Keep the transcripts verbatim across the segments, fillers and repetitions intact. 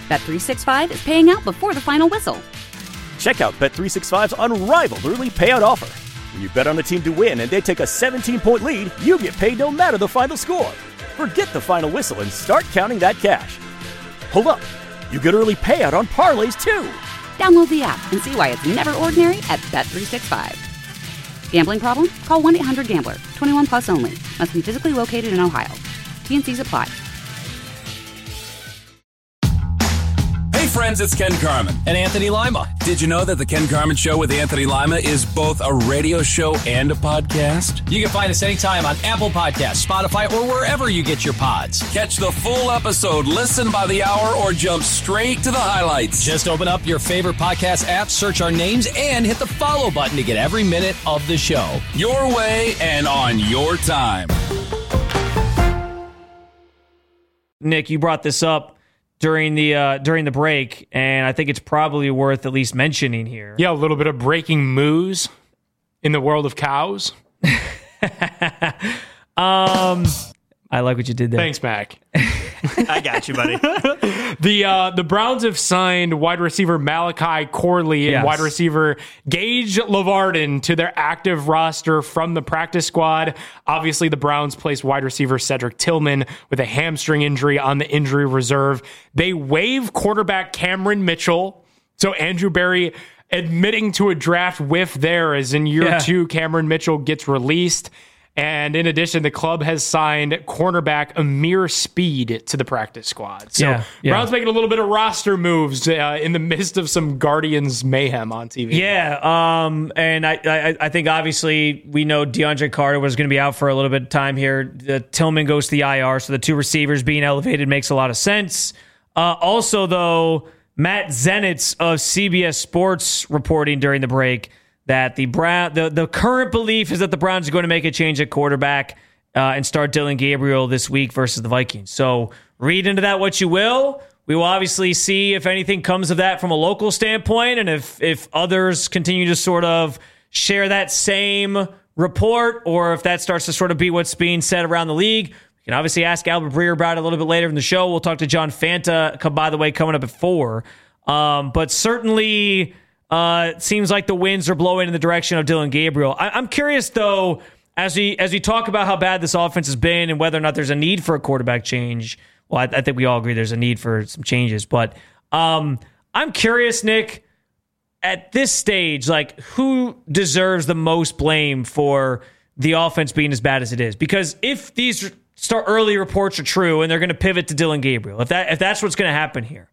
Bet three sixty-five is paying out before the final whistle. Check out Bet three sixty-five's unrivaled early payout offer. When you bet on a team to win and they take a seventeen-point lead, you get paid no matter the final score. Forget the final whistle and start counting that cash. Hold up. You get early payout on parlays, too. Download the app and see why it's never ordinary at Bet three sixty-five. Gambling problem? Call one eight hundred gambler. twenty-one plus only. Must be physically located in Ohio. T N Cs apply. Hey friends, it's Ken Carman. And Anthony Lima. Did you know that the Ken Carman Show with Anthony Lima is both a radio show and a podcast? You can find us anytime on Apple Podcasts, Spotify, or wherever you get your pods. Catch the full episode, listen by the hour, or jump straight to the highlights. Just open up your favorite podcast app, search our names, and hit the follow button to get every minute of the show. Your way and on your time. Nick, you brought this up during the uh, during the break, and I think it's probably worth at least mentioning here. Yeah, a little bit of breaking moos in the world of cows. um, I like what you did there. Thanks, Mac. I got you, buddy. the uh, the Browns have signed wide receiver Malachi Corley Yes. and wide receiver Gage Lavardin to their active roster from the practice squad. Obviously, the Browns placed wide receiver Cedric Tillman with a hamstring injury on the injury reserve. They waive quarterback Cameron Mitchell. So Andrew Berry admitting to a draft whiff there, as in year Yeah. two, Cameron Mitchell gets released. And in addition, the club has signed cornerback Amir Speed to the practice squad. So Yeah, yeah. Browns making a little bit of roster moves uh, in the midst of some Guardians mayhem on T V. Yeah, um, and I, I, I think obviously we know DeAndre Carter was going to be out for a little bit of time here. The Tillman goes to the I R, so the two receivers being elevated makes a lot of sense. Uh, also, though, Matt Zenitz of C B S Sports reporting during the break that the Brown, the, the current belief is that the Browns are going to make a change at quarterback uh, and start Dylan Gabriel this week versus the Vikings. So read into that what you will. We will obviously see if anything comes of that from a local standpoint, and if if others continue to sort of share that same report, or if that starts to sort of be what's being said around the league. We can obviously ask Albert Breer about it a little bit later in the show. We'll talk to John Fanta, come by the way, coming up at four. Um, but certainly... Uh, it seems like the winds are blowing in the direction of Dylan Gabriel. I, I'm curious, though, as we as we talk about how bad this offense has been and whether or not there's a need for a quarterback change. Well, I, I think we all agree there's a need for some changes. But um, I'm curious, Nick, at this stage, like who deserves the most blame for the offense being as bad as it is? Because if these start early reports are true and they're going to pivot to Dylan Gabriel, if that if that's what's going to happen here,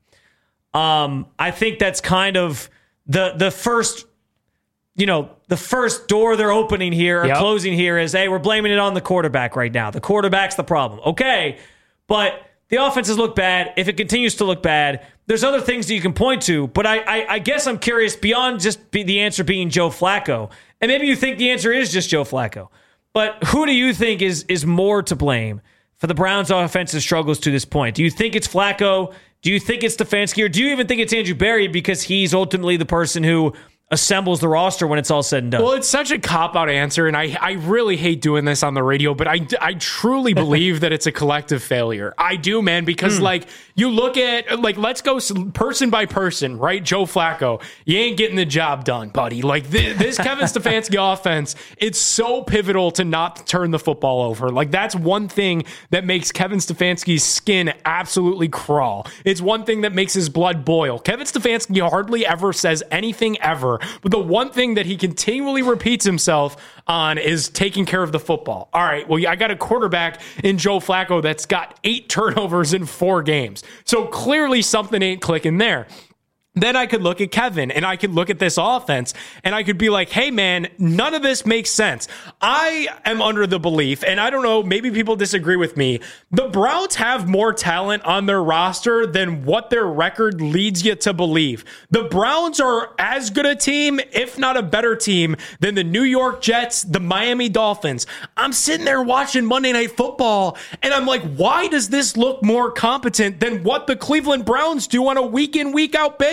um, I think that's kind of The the first, you know, the first door they're opening here or Yep. closing here is, hey, we're blaming it on the quarterback right now. The quarterback's the problem. Okay, but the offenses look bad. If it continues to look bad, there's other things that you can point to. But I I, I guess I'm curious beyond just be the answer being Joe Flacco. And maybe you think the answer is just Joe Flacco. But who do you think is is more to blame for the Browns' offensive struggles to this point? Do you think it's Flacco? Do you think it's Stefanski, or do you even think it's Andrew Berry because he's ultimately the person who assembles the roster when it's all said and done? Well, it's such a cop-out answer, and I, I really hate doing this on the radio, but I, I truly believe that it's a collective failure. I do, man, because, mm. like, you look at, like, let's go person by person, right? Joe Flacco, you ain't getting the job done, buddy. Like, this, this Kevin Stefanski offense, it's so pivotal to not turn the football over. Like, that's one thing that makes Kevin Stefanski's skin absolutely crawl. It's one thing that makes his blood boil. Kevin Stefanski hardly ever says anything ever, but the one thing that he continually repeats himself on is taking care of the football. All right, well, I got a quarterback in Joe Flacco that's got eight turnovers in four games. So clearly something ain't clicking there. Then I could look at Kevin and I could look at this offense and I could be like, hey, man, none of this makes sense. I am under the belief, and I don't know, maybe people disagree with me, the Browns have more talent on their roster than what their record leads you to believe. The Browns are as good a team, if not a better team, than the New York Jets, the Miami Dolphins. I'm sitting there watching Monday Night Football and I'm like, why does this look more competent than what the Cleveland Browns do on a week in, week out basis?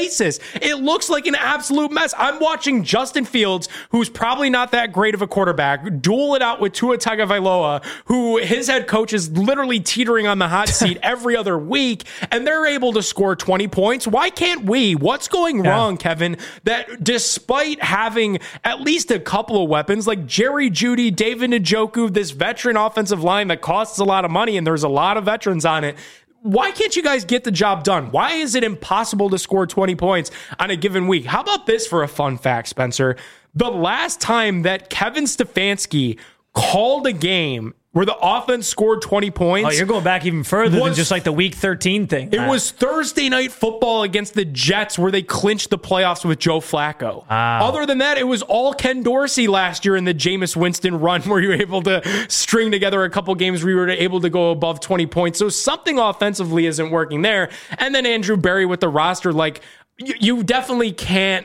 basis. It looks like an absolute mess. I'm watching Justin Fields, who's probably not that great of a quarterback, duel it out with Tua Tagovailoa, who his head coach is literally teetering on the hot seat every other week, and they're able to score twenty points. Why can't we? What's going yeah. wrong, Kevin, that despite having at least a couple of weapons like Jerry Jeudy, David Njoku, this veteran offensive line that costs a lot of money, and there's a lot of veterans on it, why can't you guys get the job done? Why is it impossible to score twenty points on a given week? How about this for a fun fact, Spencer? The last time that Kevin Stefanski called a game where the offense scored twenty points. Oh, you're going back even further was, than just like the week thirteen thing. It was Thursday Night Football against the Jets where they clinched the playoffs with Joe Flacco. Wow. Other than that, it was all Ken Dorsey last year in the Jameis Winston run where you were able to string together a couple games where you were able to go above twenty points. So something offensively isn't working there. And then Andrew Berry with the roster, like you, you definitely can't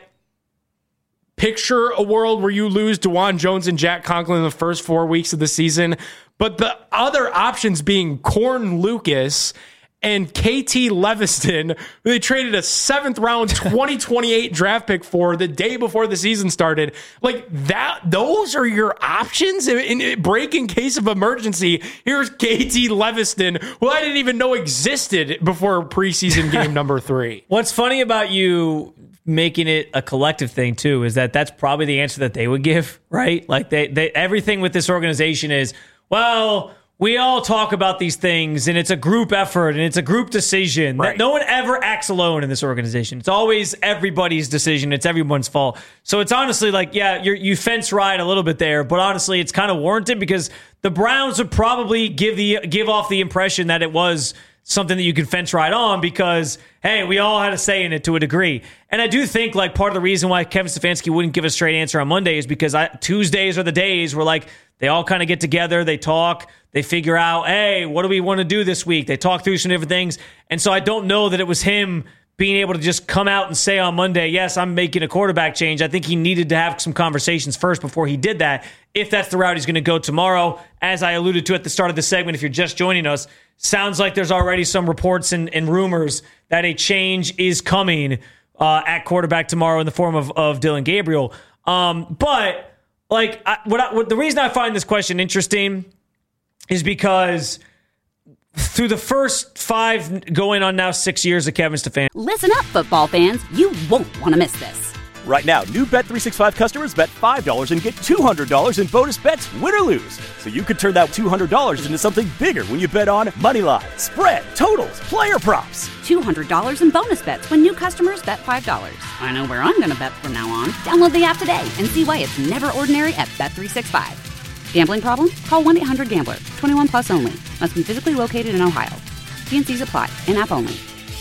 picture a world where you lose DeJuan Jones and Jack Conklin in the first four weeks of the season. But the other options being Corn Lucas and K T Leviston, who they traded a seventh round twenty twenty-eight draft pick for the day before the season started. Like that, those are your options in, in break in case of emergency. Here's K T Leviston, who I didn't even know existed before preseason game number three. What's funny about you making it a collective thing too is that that's probably the answer that they would give, right? Like they, they everything with this organization is, well, we all talk about these things and it's a group effort and it's a group decision. Right. No one ever acts alone in this organization. It's always everybody's decision. It's everyone's fault. So it's honestly like, yeah, you're, you fence ride a little bit there, but honestly, it's kind of warranted because the Browns would probably give the give off the impression that it was something that you can fence ride on because, hey, we all had a say in it to a degree. And I do think like part of the reason why Kevin Stefanski wouldn't give a straight answer on Monday is because I, Tuesdays are the days where like they all kind of get together, they talk, they figure out, hey, what do we want to do this week? They talk through some different things. And so I don't know that it was him being able to just come out and say on Monday, yes, I'm making a quarterback change. I think he needed to have some conversations first before he did that. If that's the route he's going to go tomorrow, as I alluded to at the start of the segment, if you're just joining us, sounds like there's already some reports and, and rumors that a change is coming uh, at quarterback tomorrow in the form of, of Dylan Gabriel. Um, but like I, what, I, what the reason I find this question interesting is because through the first five, going on now six years of Kevin Stefanski. Listen up, football fans. You won't want to miss this. Right now, new Bet three sixty-five customers bet five dollars and get two hundred dollars in bonus bets, win or lose. So you could turn that two hundred dollars into something bigger when you bet on money line, spread, totals, player props. two hundred dollars in bonus bets when new customers bet five dollars. I know where I'm going to bet from now on. Download the app today and see why it's never ordinary at Bet three sixty-five. Gambling problem? Call one eight hundred gambler. twenty-one plus only. Must be physically located in Ohio. T and C's apply. In-app only.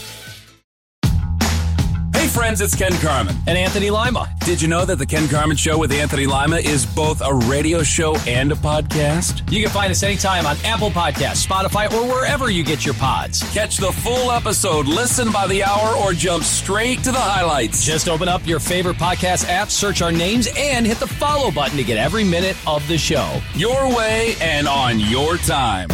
Hey friends, it's Ken Carman. And Anthony Lima. Did you know that the Ken Carman Show with Anthony Lima is both a radio show and a podcast? You can find us anytime on Apple Podcasts, Spotify, or wherever you get your pods. Catch the full episode, listen by the hour, or jump straight to the highlights. Just open up your favorite podcast app, search our names, and hit the follow button to get every minute of the show. Your way and on your time.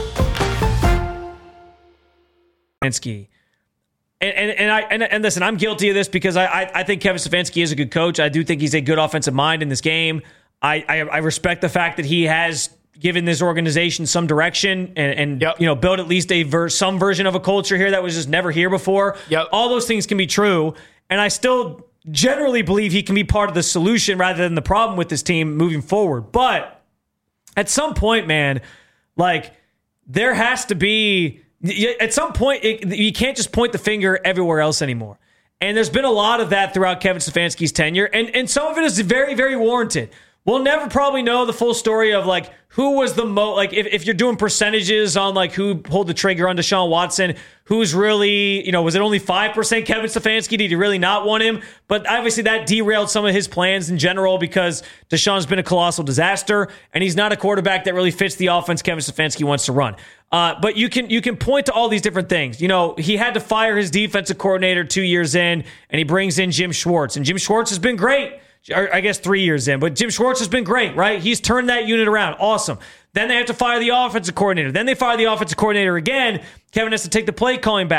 Stefanski. And, and and I and, and listen, I'm guilty of this because I, I I think Kevin Stefanski is a good coach. I do think he's a good offensive mind in this game. I I, I respect the fact that he has given this organization some direction and, and yep. you know built at least a ver- some version of a culture here that was just never here before. Yep. All those things can be true, and I still generally believe he can be part of the solution rather than the problem with this team moving forward. But at some point, man, like there has to be. At some point, it, you can't just point the finger everywhere else anymore. And there's been a lot of that throughout Kevin Stefanski's tenure. And, and some of it is very, very warranted. We'll never probably know the full story of like who was the most, like if, if you're doing percentages on like who pulled the trigger on Deshaun Watson, who's really, you know, was it only five percent Kevin Stefanski? Did he really not want him? But obviously that derailed some of his plans in general because Deshaun's been a colossal disaster and he's not a quarterback that really fits the offense Kevin Stefanski wants to run. Uh, but you can you can point to all these different things. You know, he had to fire his defensive coordinator two years in and he brings in Jim Schwartz. And Jim Schwartz has been great. I guess three years in, but Jim Schwartz has been great, right? He's turned that unit around. Awesome. Then they have to fire the offensive coordinator. Then they fire the offensive coordinator again. Kevin has to take the play calling back.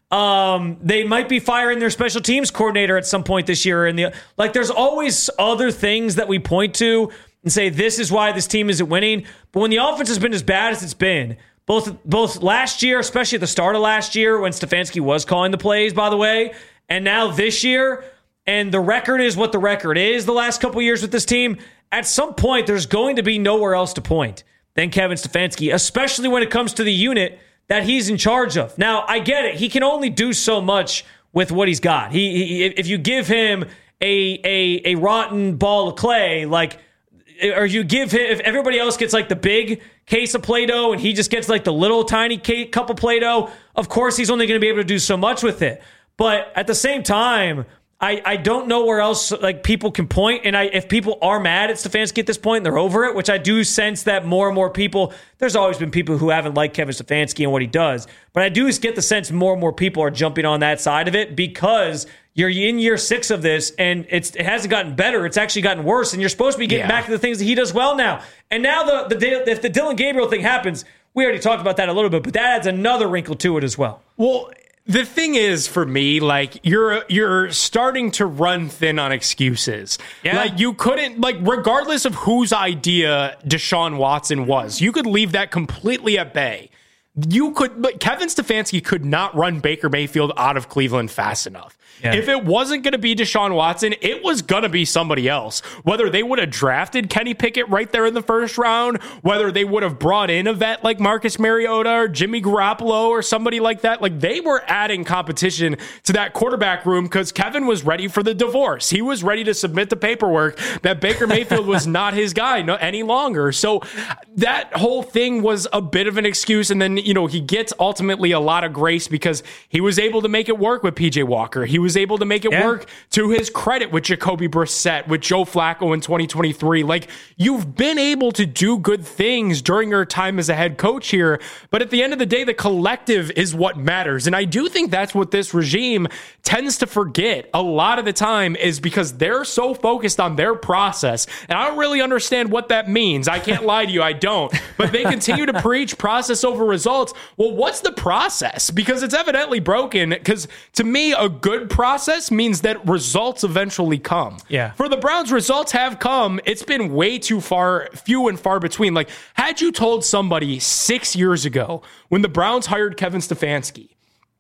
Um, they might be firing their special teams coordinator at some point this year. And the like, there's always other things that we point to and say this is why this team isn't winning. But when the offense has been as bad as it's been, both both last year, especially at the start of last year when Stefanski was calling the plays, by the way, and now this year, and the record is what the record is the last couple years with this team. At some point, there's going to be nowhere else to point than Kevin Stefanski, especially when it comes to the unit that he's in charge of. Now, I get it. He can only do so much with what he's got. He, he if you give him a, a a rotten ball of clay, like, or you give him, if everybody else gets like the big case of Play-Doh and he just gets like the little tiny cup of Play-Doh, of course he's only going to be able to do so much with it. But at the same time, I, I don't know where else like people can point, and I if people are mad at Stefanski at this point and they're over it, which I do sense that more and more people, there's always been people who haven't liked Kevin Stefanski and what he does, but I do get the sense more and more people are jumping on that side of it because you're in year six of this and it's it hasn't gotten better, it's actually gotten worse, and you're supposed to be getting yeah. back to the things that he does well now. And now the, the if the Dillon Gabriel thing happens, we already talked about that a little bit, but that adds another wrinkle to it as well. Well, the thing is, for me, like, you're you're starting to run thin on excuses. Yeah. Like, you couldn't, like, regardless of whose idea Deshaun Watson was, you could leave that completely at bay. You could, but Kevin Stefanski could not run Baker Mayfield out of Cleveland fast enough. Yeah. If it wasn't going to be Deshaun Watson, it was going to be somebody else. Whether they would have drafted Kenny Pickett right there in the first round, whether they would have brought in a vet like Marcus Mariota or Jimmy Garoppolo or somebody like that, like they were adding competition to that quarterback room because Kevin was ready for the divorce. He was ready to submit the paperwork that Baker Mayfield was not his guy no, any longer. So that whole thing was a bit of an excuse. And then, you know, he gets ultimately a lot of grace because he was able to make it work with P J Walker. He was was able to make it yeah. work to his credit with Jacoby Brissett, with Joe Flacco in twenty twenty-three. Like, you've been able to do good things during your time as a head coach here, but at the end of the day, the collective is what matters. And I do think that's what this regime tends to forget a lot of the time, is because they're so focused on their process. And I don't really understand what that means. I can't lie to you, I don't. But they continue to preach process over results. Well, what's the process? Because it's evidently broken. Because to me, a good process means that results eventually come. Yeah. For the Browns, results have come. It's been way too far, few and far between. Like, had you told somebody six years ago when the Browns hired Kevin Stefanski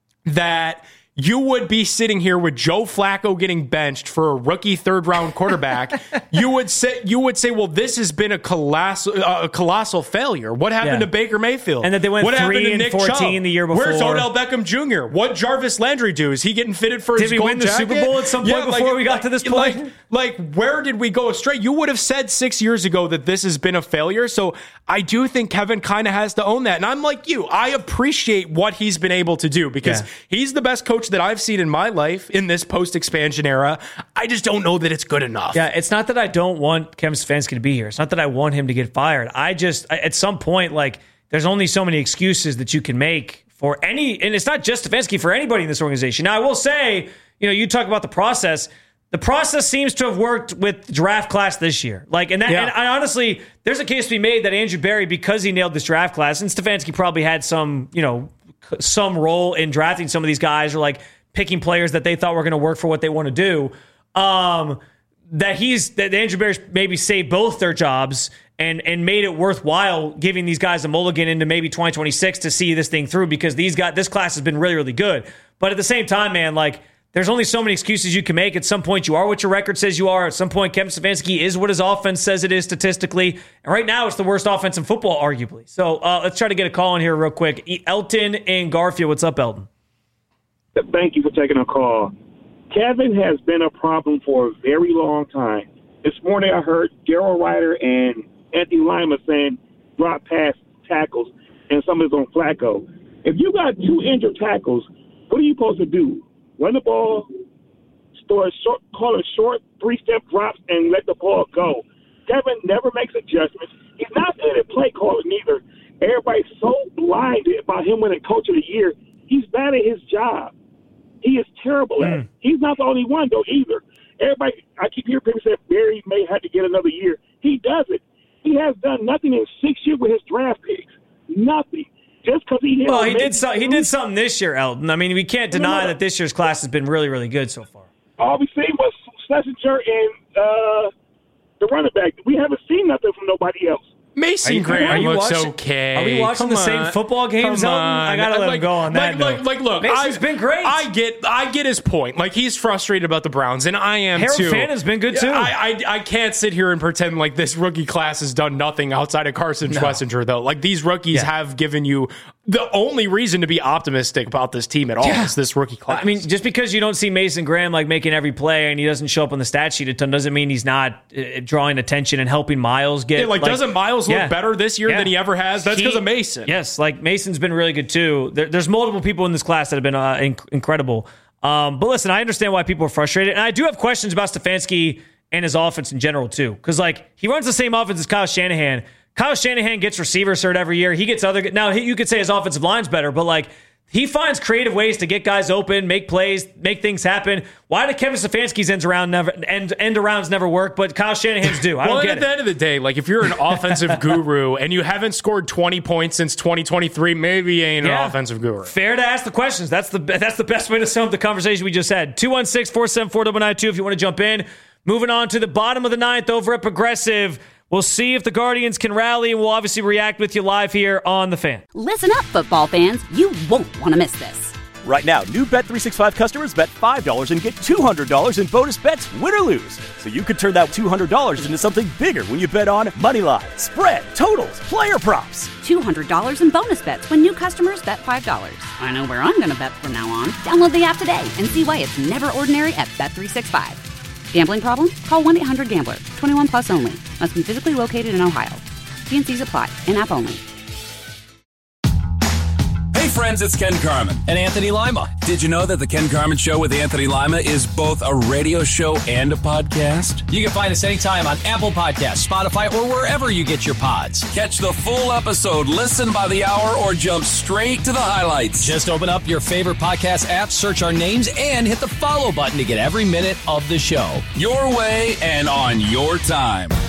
that you would be sitting here with Joe Flacco getting benched for a rookie third round quarterback, you would say, you would say, well, this has been a colossal, uh, a colossal failure. What happened yeah. to Baker Mayfield? And that they went what three and Nick fourteen Chubb? the year before. Where's Odell Beckham Junior? What Jarvis Landry do? Is he getting fitted for did his we gold win the jacket? Super Bowl at some point yeah, before like, we got like, to this point? Like, like, where did we go astray? You would have said six years ago that this has been a failure. So I do think Kevin kind of has to own that. And I'm like you. I appreciate what he's been able to do because yeah. he's the best coach that I've seen in my life in this post-expansion era. I just don't know that it's good enough. Yeah, it's not that I don't want Kevin Stefanski to be here. It's not that I want him to get fired. I just, at some point, like, there's only so many excuses that you can make for any, and it's not just Stefanski, for anybody in this organization. Now, I will say, you know, you talk about the process. The process seems to have worked with the draft class this year. Like, and that, yeah. and I, honestly, there's a case to be made that Andrew Berry, because he nailed this draft class, and Stefanski probably had some, you know, some role in drafting some of these guys, or like picking players that they thought were going to work for what they want to do. Um, that he's that Andrew Berry maybe saved both their jobs and and made it worthwhile giving these guys a mulligan into maybe twenty twenty-six to see this thing through, because these guys, this class has been really, really good. But at the same time, man, like, there's only so many excuses you can make. At some point, you are what your record says you are. At some point, Kevin Stefanski is what his offense says it is statistically. And right now, it's the worst offense in football, arguably. So uh, let's try to get a call in here real quick. Elton in Garfield. What's up, Elton? Thank you for taking a call. Kevin has been a problem for a very long time. This morning, I heard Daryl Ryder and Anthony Lima saying drop pass tackles, and somebody's on Flacco. If you got two injured tackles, what are you supposed to do? Run the ball, store short, call it short, three-step drops, and let the ball go. Kevin never makes adjustments. He's not good at play calling either. Everybody's so blinded about him winning Coach of the Year. He's bad at his job. He is terrible at it. He's not the only one, though, either. Everybody, I keep hearing people say Barry may have to get another year. He doesn't. He has done nothing in six years with his draft picks. Nothing. just because he hit Well, on he did Memphis so, he too, did something this year, Elton. I mean, we can't deny no, no. that this year's class has been really, really good so far. all we seen was Schlesinger and uh, the running back. We haven't seen nothing from nobody else. Mason Are you- Graham are you looks watching- okay. are we watching Come the same on. football games, Come Elton? I on. gotta let him like, go on that Like, like, note. like, look, Mason's I, been great. I get, I get his point. Like, he's frustrated about the Browns, and I am Harold too. Fannon's been good, too. I, I, I can't sit here and pretend like this rookie class has done nothing outside of Carson Schlesinger, though. Like, these rookies Yeah. have given you the only reason to be optimistic about this team at all Yeah. is this rookie class. I mean, just because you don't see Mason Graham like making every play and he doesn't show up on the stat sheet a ton doesn't mean he's not uh, drawing attention and helping Miles get. Yeah, like, doesn't Miles yeah. look better this year Yeah. than he ever has? That's He- because of Mason. Yes, like Mason's been really good too. There, there's multiple people in this class that have been uh, inc- incredible. Um, but listen, I understand why people are frustrated, and I do have questions about Stefanski and his offense in general too, because like he runs the same offense as Kyle Shanahan. Kyle Shanahan gets receivers hurt every year. He gets other. Now he, you could say his offensive line's better, but like he finds creative ways to get guys open, make plays, make things happen. Why do Kevin Stefanski's ends around never end end arounds never work, but Kyle Shanahan's do? I well, don't get at it. the end of the day, like if you're an offensive guru and you haven't scored twenty points since twenty twenty-three, maybe you ain't Yeah. an offensive guru. Fair to ask the questions. That's the that's the best way to sum up the conversation we just had. two one six, four seven four, nine nine two if you want to jump in. Moving on to the bottom of the ninth over at Progressive. We'll see if the Guardians can rally, and we'll obviously react with you live here on The Fan. Listen up, football fans. You won't want to miss this. Right now, new Bet three sixty-five customers bet five dollars and get two hundred dollars in bonus bets, win or lose. So you could turn that two hundred dollars into something bigger when you bet on money line, spread, totals, player props. two hundred dollars in bonus bets when new customers bet five dollars. I know where I'm going to bet from now on. Download the app today and see why it's never ordinary at Bet three sixty-five. Gambling problem? Call one eight hundred gambler. twenty-one plus only. Must be physically located in Ohio. T and C's apply. In-app only. Hey friends, it's Ken Carman. And Anthony Lima. Did you know that the Ken Carman Show with Anthony Lima is both a radio show and a podcast? You can find us anytime on Apple Podcasts, Spotify, or wherever you get your pods. Catch the full episode, listen by the hour, or jump straight to the highlights. Just open up your favorite podcast app, search our names, and hit the follow button to get every minute of the show. Your way and on your time.